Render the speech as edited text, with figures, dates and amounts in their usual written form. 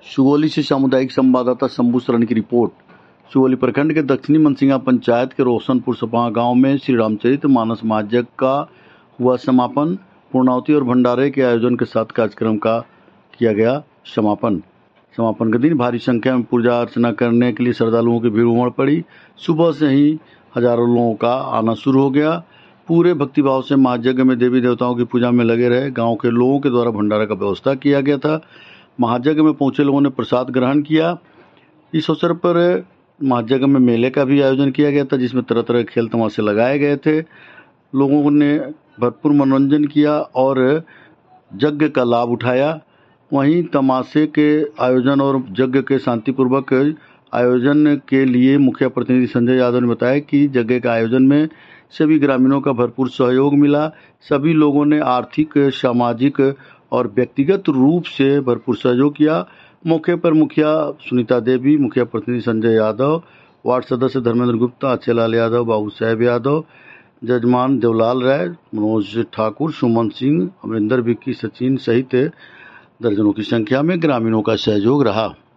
सुगौली से सामुदायिक संवाददाता शंभू शरण की रिपोर्ट। सुगौली प्रखंड के दक्षिणी मनसिंगा पंचायत के रोशनपुर सपा गांव में श्री रामचरित मानस महायज्ञ का हुआ समापन। पूर्णाहुति और भंडारे के आयोजन के साथ कार्यक्रम का किया गया समापन के दिन भारी संख्या में पूजा अर्चना करने के लिए श्रद्धालुओं की भीड़ उमड़ पड़ी। सुबह से ही हजारों लोगों का आना शुरू हो गया। पूरे भक्तिभाव से महायज्ञ में देवी देवताओं की पूजा में लगे रहे। गांव के लोगों के द्वारा भंडारा का व्यवस्था किया गया था। महायज्ञ में पहुंचे लोगों ने प्रसाद ग्रहण किया। इस अवसर पर महायज्ञ में मेले का भी आयोजन किया गया था, जिसमें तरह तरह के खेल तमाशे लगाए गए थे। लोगों ने भरपूर मनोरंजन किया और यज्ञ का लाभ उठाया। वहीं तमाशे के आयोजन और यज्ञ के शांतिपूर्वक आयोजन के लिए मुखिया प्रतिनिधि संजय यादव ने बताया कि यज्ञ के आयोजन में सभी ग्रामीणों का भरपूर सहयोग मिला। सभी लोगों ने आर्थिक, सामाजिक और व्यक्तिगत रूप से भरपूर सहयोग किया। मौके पर मुखिया सुनीता देवी, मुखिया प्रतिनिधि संजय यादव, वार्ड सदस्य धर्मेंद्र गुप्ता, अच्छेलाल यादव, बाबू साहेब यादव, जजमान देवलाल राय, मनोज ठाकुर, सुमन सिंह, अमरिंदर, विक्की, सचिन सहित दर्जनों की संख्या में ग्रामीणों का सहयोग रहा।